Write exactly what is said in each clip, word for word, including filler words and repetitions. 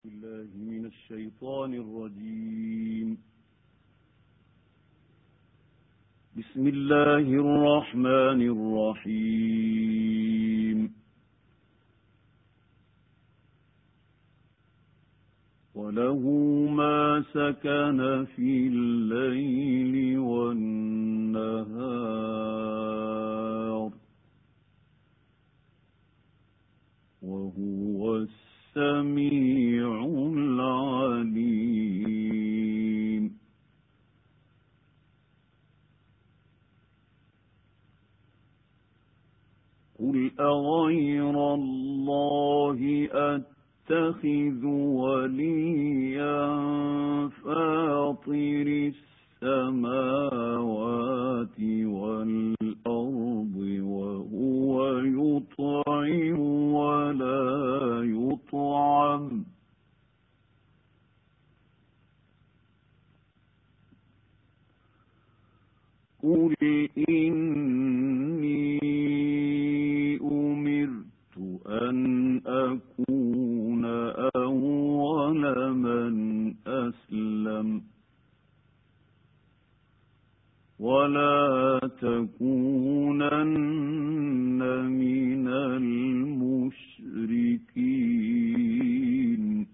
بالله من الشيطان الرجيم. بسم الله الرحمن الرحيم. وله ما سكن في الليل والنهار وهو السميع العليم. قل أغير الله أتخذ وليا فاطر السماوات والأرض وهو يطعم ولا يطعم قل إني أمرت أن أكون أول من أسلم ولا تكونن من المشركين.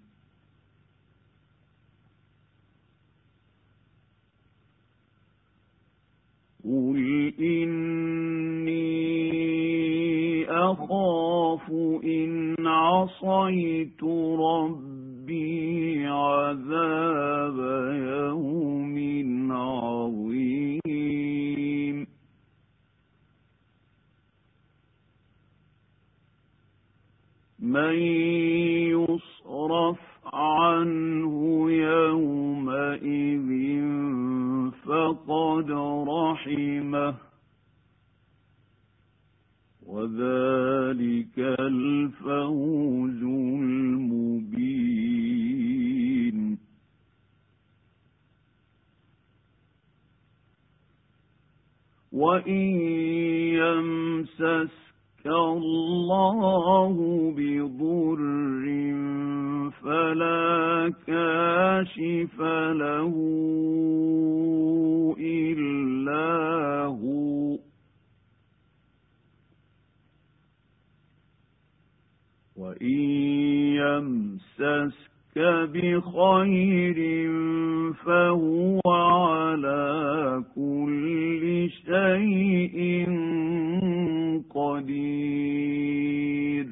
قل إني أخاف إن عصيت ربي عذاب يوم عظيم. من يصرف عنه يومئذ فقد رحمه وذلك الفوز المبين. وإن يمسسك الله بضر فلا كاشف له إلا هو وإن يمسسك بخير فهو على كل شيء قدير.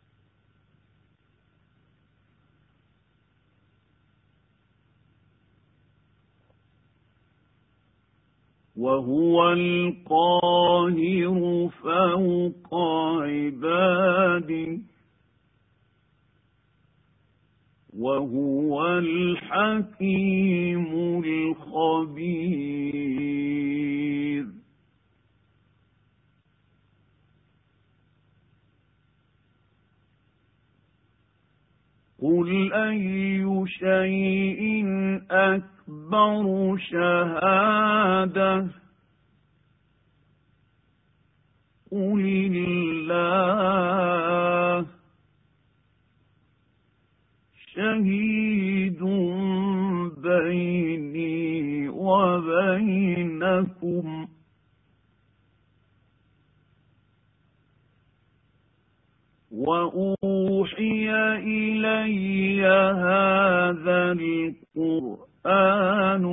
وهو القاهر فوق عباده وهو الحكيم الخبير. قل أي شيء أكبر شهادة قل الله شهيد بيني وبينكم وأوحي إلي هذا القرآن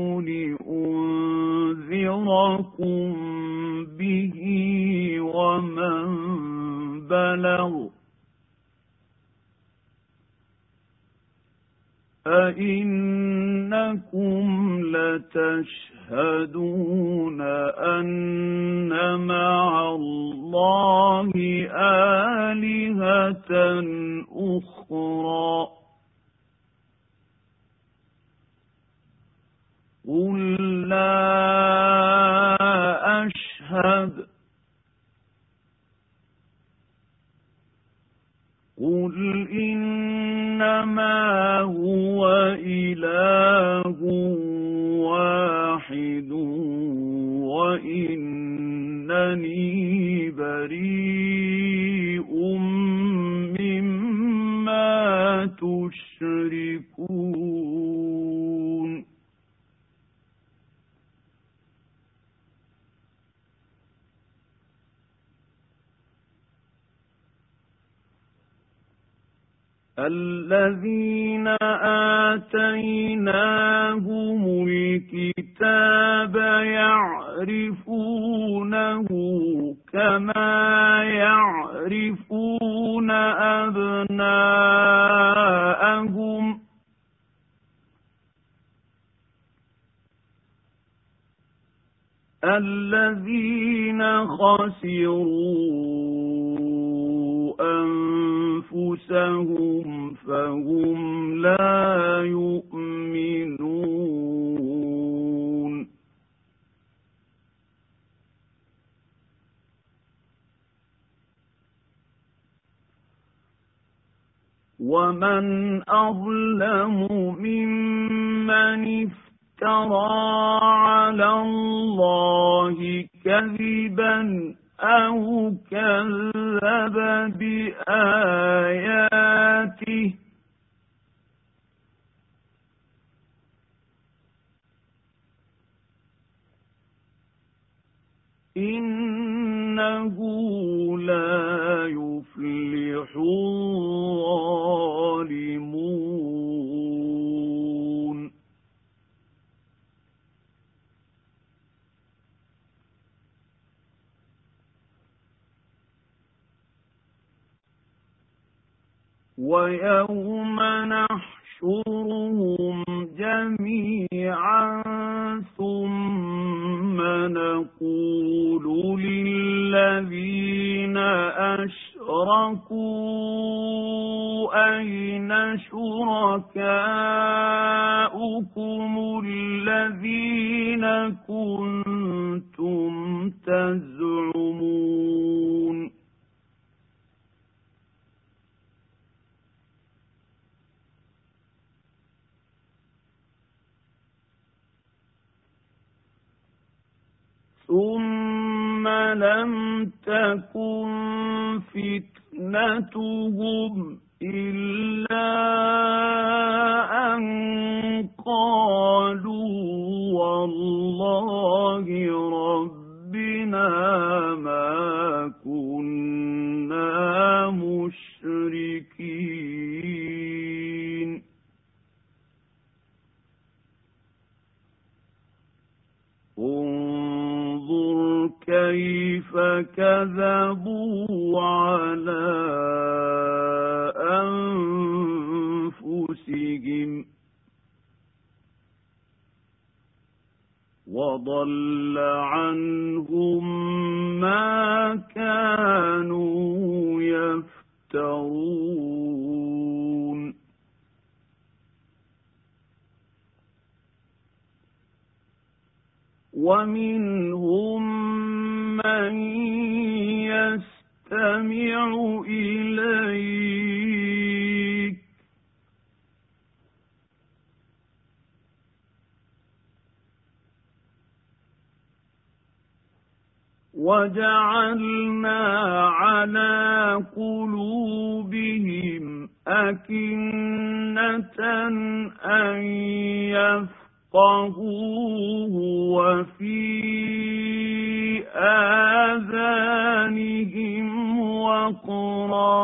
لأنذركم به ومن بلغ أئنكم لتشهدون أن مع الله آلهة أخرى قل لا أشهد قل إنما هو إله واحد وإنني بريء مما تشركون. يشركون الذين آتيناهم الكتاب يعرفونه كما يعرفون أبناءهم الذين خسروا أنفسهم فهم لا يؤمنون ومن أظلم ممن افترى على الله كذبا أو كذب بآياته إنه لا يفلح الظالمون ويوم نحشرهم جميعا ثم نقول للذين أشركوا أين شركاؤكم الذين كنتم تزعمون ثم لم تكن فتنتهم إلا أن قالوا والله ربنا ما كنا مشركين انظر كيف كذبوا على أنفسهم وضل عنهم ما كانوا يفترون ومنهم من يستمع إليك وجعلنا على قلوبهم أكنة أن يفقهوا فَقَهُوهُ وَفِي آذَانِهِمْ وَقْرًا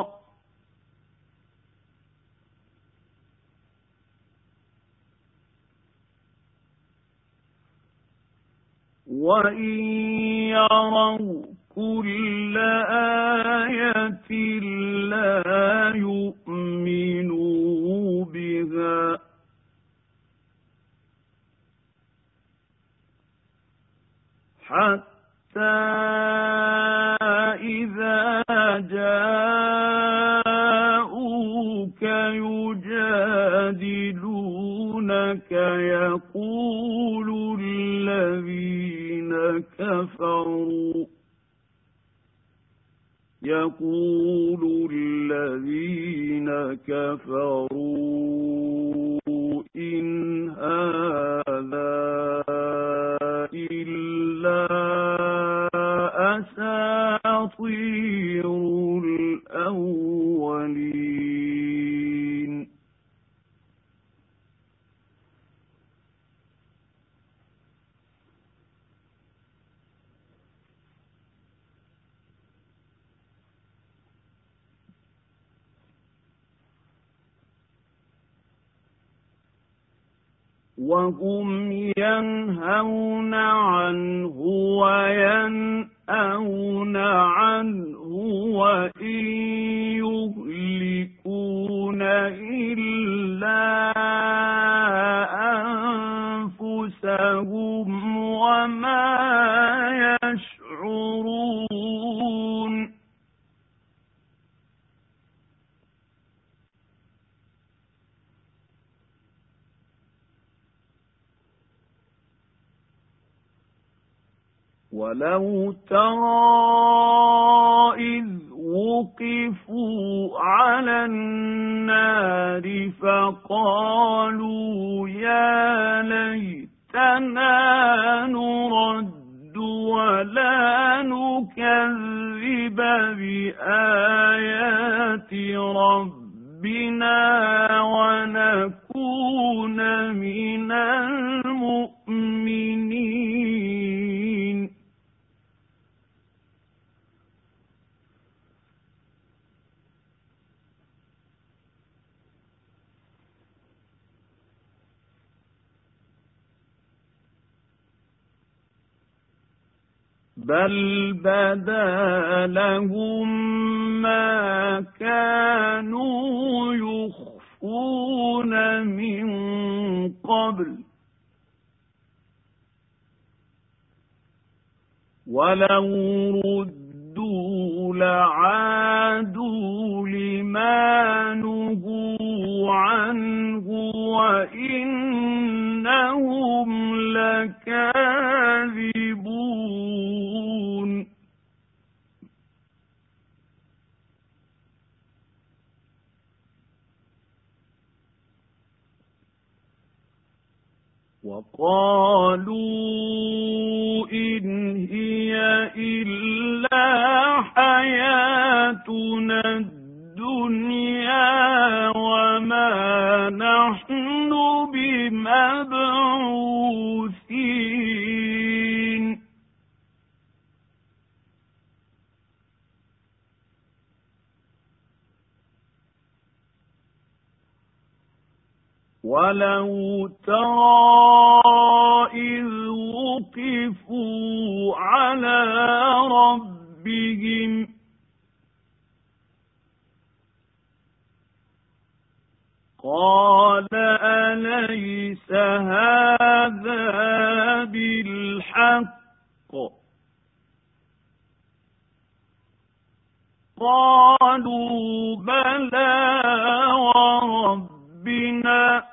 وَإِنْ يَرَوْا كُلَّ آيَةٍ لَا يُؤْمِنُوا بِهَا حتى إذا جاءوك يجادلونك يقول الذين كفروا يقول الذين كفروا إن هذا إلا أساطير الأولين وهم ينهون عنه وينأون عنه وإن يهلكون إلا أنفسهم وما يشعرون ولو ترى إذ وقفوا على النار فقالوا يا ليتنا نرد ولا نكذب بآيات ربنا ونكون من المؤمنين بل بدا لهم ما كانوا يخفون من قبل ولو ردوا لعادوا لما نهوا عنه وإنهم لكاذبون وقالوا إن هي إلا حياتنا الدنيا وما نحن بمبعوثين ولو ترى إذ وقفوا على ربهم قال أليس هذا بالحق قالوا بلى وربنا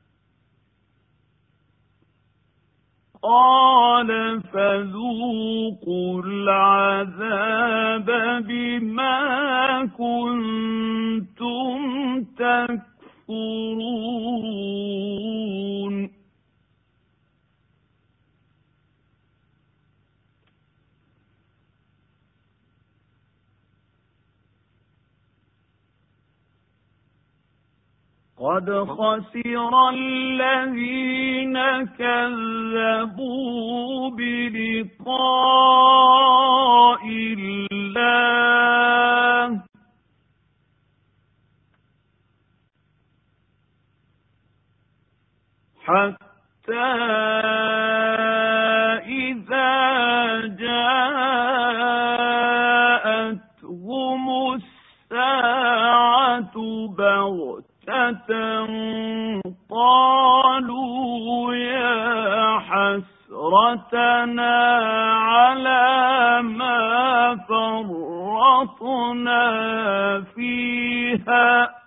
قال فذوقوا العذاب بما كنتم تكفرون قد خسر الذين كذبوا بلقاء الله حتى إذا جاءتهم الساعة بغتة قالوا يا حسرتنا على ما فرطنا فيها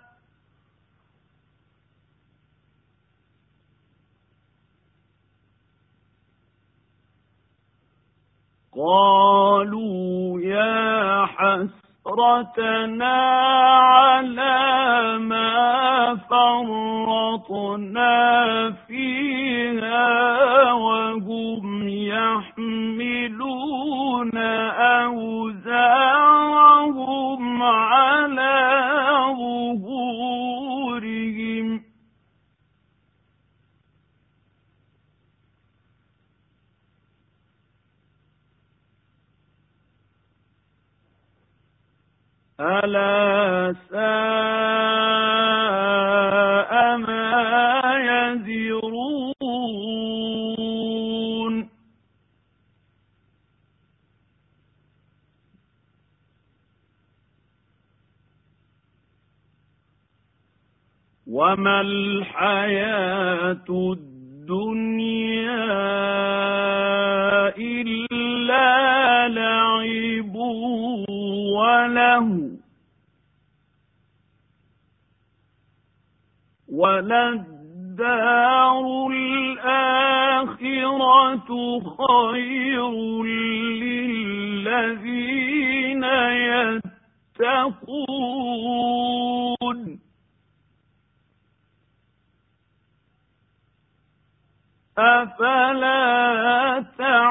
قالوا يا حسرتنا على ما فرطنا فيها وهم يحملون أوزارهم على ظهورهم ألا ساء ما يزرون وما الحياة الدنيا إلا لعب وله وللدار الآخرة خير للذين يتقون أفلا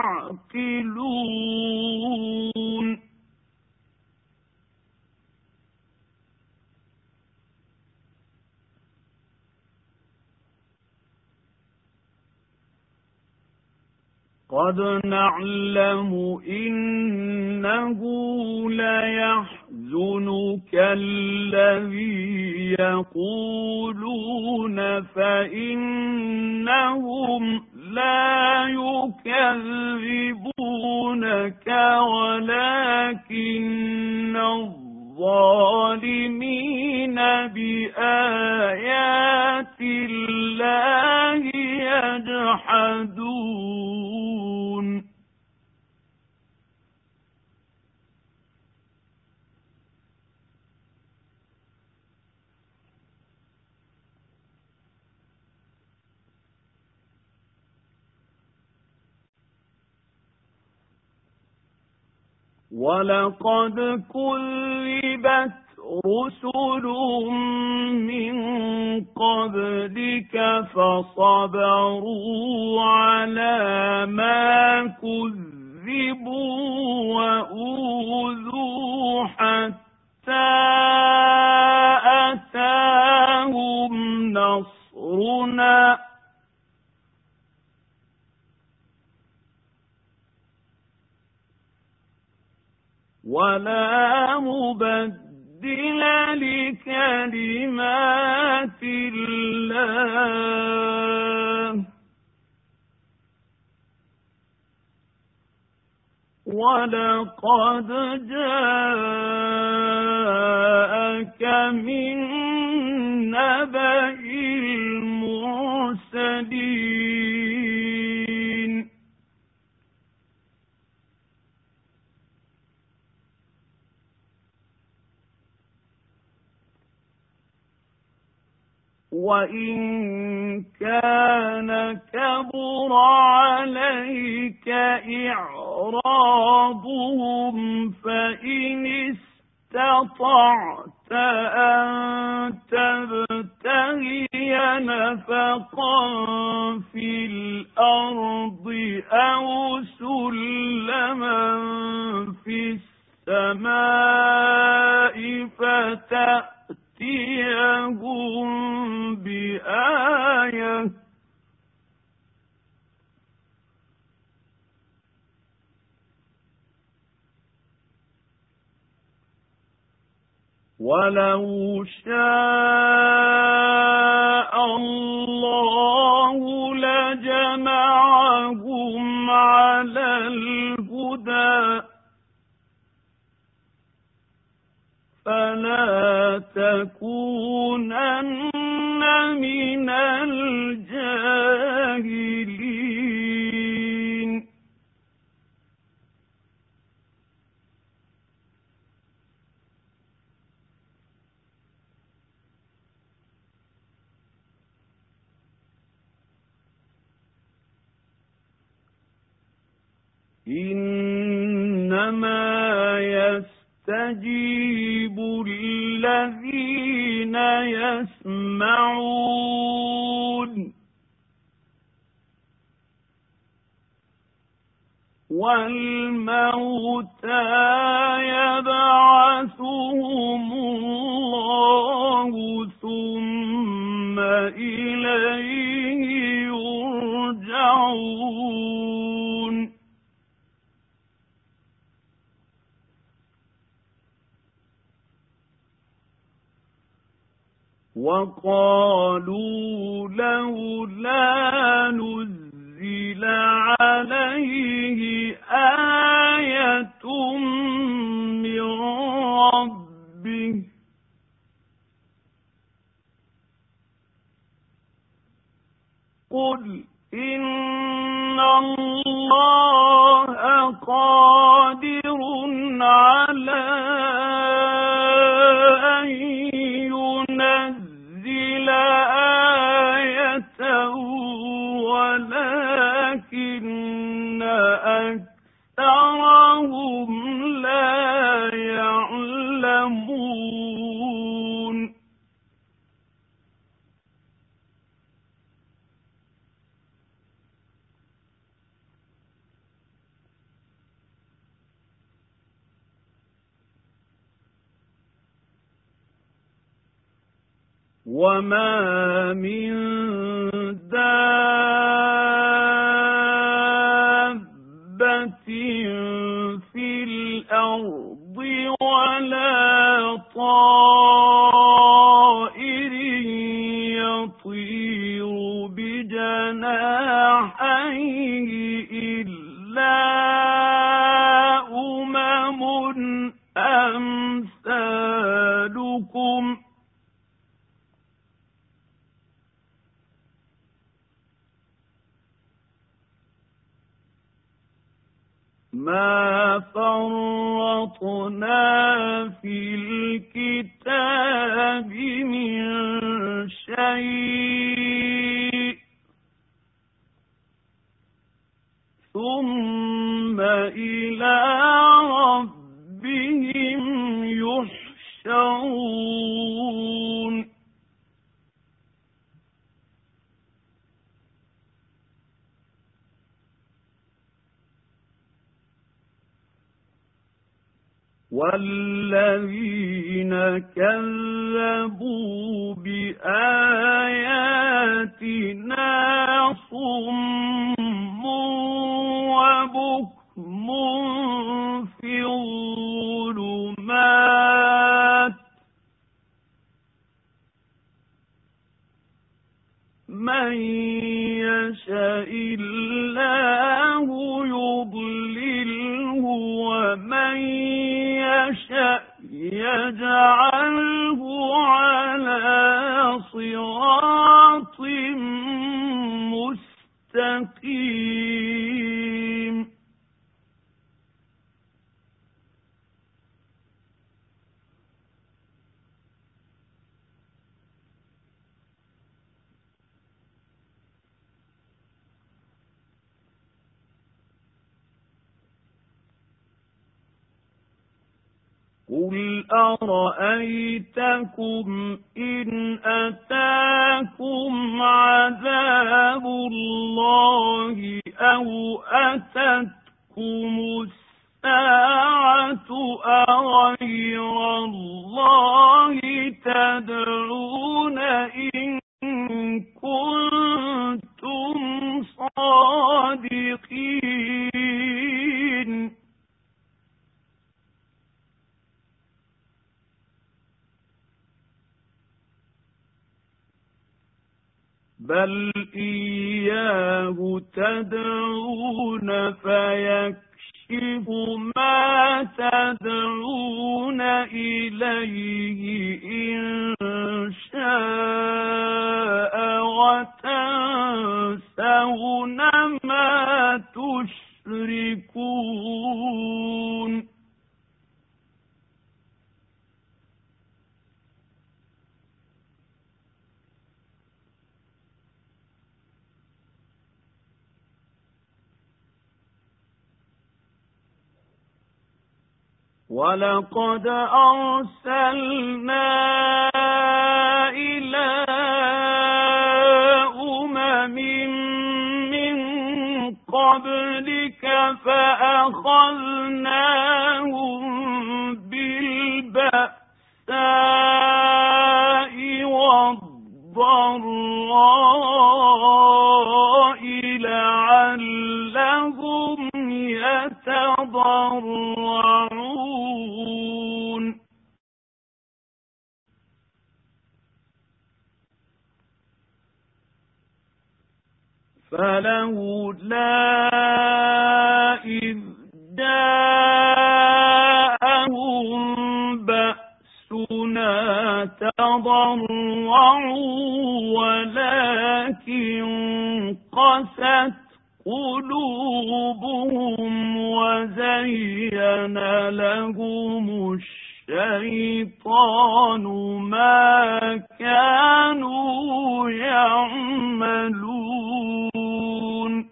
تعقلون قد نعلم إنه ليحزنك الذي يقولون فإنهم لا يكذبونك ولكن الظالمين بآيات الله يجحدون ولقد كذبت رسل من قبلك فصبروا على ما كذبوا وأوذوا حتى أتاهم نصرنا ولا مبدل لكلمات الله ولقد جاءك من نبأ المرسلين وإن كان كبر عليك إعراضهم فإن استطعت أن تبتغي نفقا في الأرض أو سلما في السماء فتأتيهم بآية ولو شاء الله لجمعهم على الهدى فلا تكونن من الجاهلين إنما يستجيب الذين يسمعون والموتى يبعثهم الله ثم إليه يرجعون وقالوا لولا نزل عليه آية من ربه قل إن الله قادر على أن ينزل آية ولكن أكثرهم لا يعلمون وما من دابة في الأرض ولا طائر يطير بجناحيه إلا أمم أمثالكم ما فرطنا في الكتاب من شيء ثم إلى ربهم يحشرون والذين كذبوا بآياتنا صم وبكم في الظلمات من يشاء الله يضلله ومن يشاء يجعله على صراط مستقيم قل أرأيتكم إن أتاكم عذاب الله أو أتتكم الساعة أغير الله تدعون إن كنتم صادقين بل إياه تدعون فيكشف ما تدعون إليه إن شاء وتنسون ما تشركون ولقد أرسلنا إلى أمم من قبلك فأخذناهم بالبأساء والضراء لعلهم يتضرعون فلولا إذ جاءهم بأسنا تضرعوا ولكن قست قلوبهم وزين لهم الشيطان ما كانوا يعملون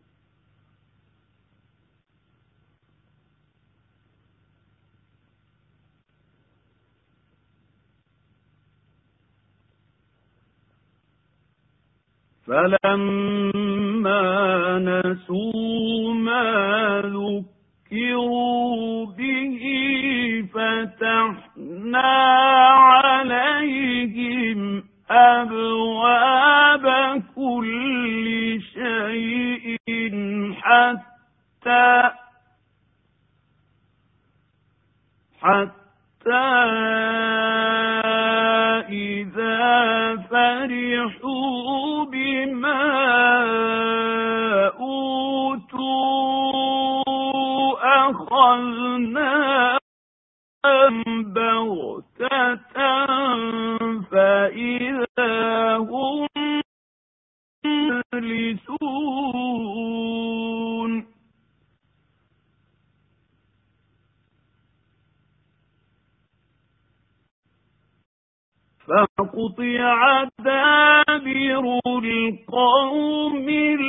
فلما نسوا ما ذكروا به فتحنا عليهم أبواب كل شيء حتى حتى إذا فرحوا بما أوتوا أخذناهم بغتة فإذا هم مبلسون فقطع دابر القوم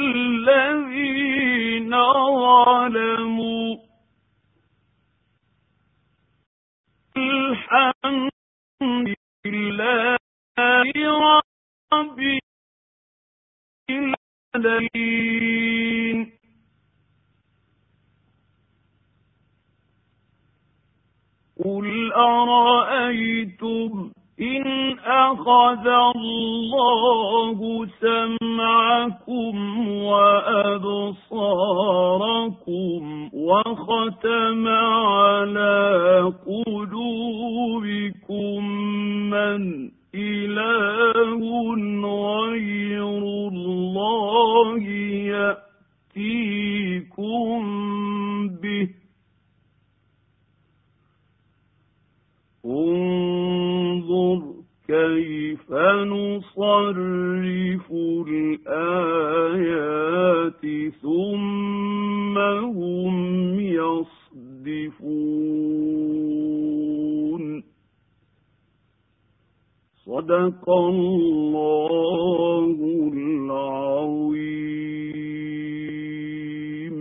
الذين ظلموا الحمد لله رب العالمين. قل أرأيتم إن أخذ الله سمعكم وأبصاركم وختم على قلوبكم من إله غير الله يأتيكم به انظر كيف نصرف الآيات ثم هم يصدفون. صدق الله